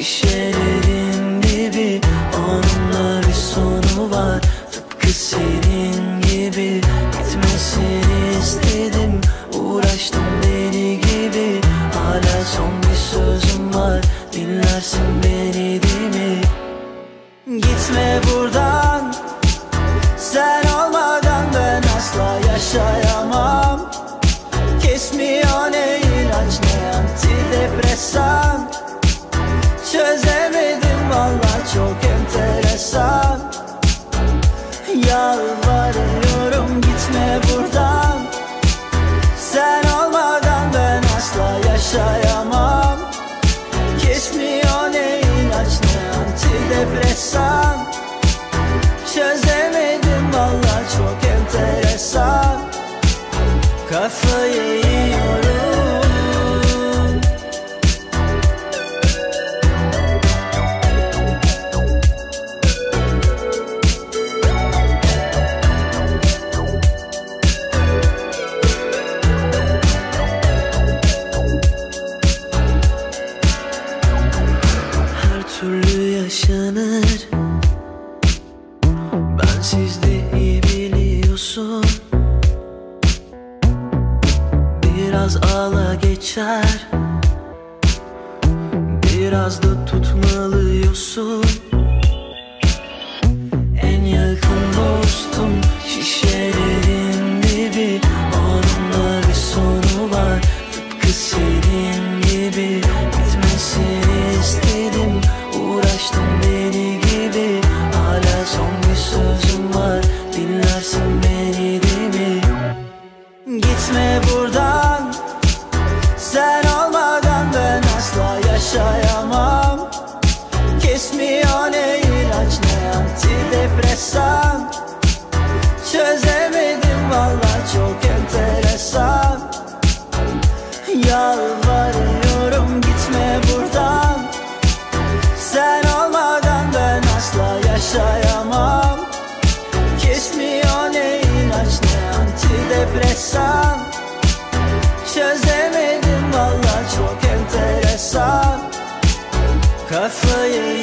şişelerin dibi, onunla bir sonu var. Tıpkı senin gibi gitmesini istedim, uğraştım deli gibi. Hala son bir sözüm var, dinlersin beni değil mi? Gitme buradan, sen olmadan ben asla yaşayamam. Kesmiyor ne ilaç ne antidepresan. Çözemedim vallahi, çok enteresan. Yalvarıyorum gitme buradan, sen olmadan ben asla yaşayamam. Kesmiyor ne ilaç ne antidepresan. Çözemedim vallahi, çok enteresan. Kafayı yiyorum. Her türlü yaşanır, bensiz de iyi biliyorsun. Biraz ağla geçer, biraz da tutmalıyorsun. En yakın dostum şişelerin dibi, onunla bir sonu var. Tıpkı senin gibi gitmesini istedim, uğraştım deli gibi. Hala son bir sözüm var, dinlersin beni değil mi? Gitme buradan, sen olmadan ben asla yaşayamam. Kesmiyor ne ilaç ne antidepresan. Çözemedim vallahi, çok enteresan. Yalvarıyorum gitme buradan, sen olmadan ben asla yaşayamam. Kesmiyor ne ilaç ne antidepresan. Çözemedim vallahi, çok enteresan. Kafayı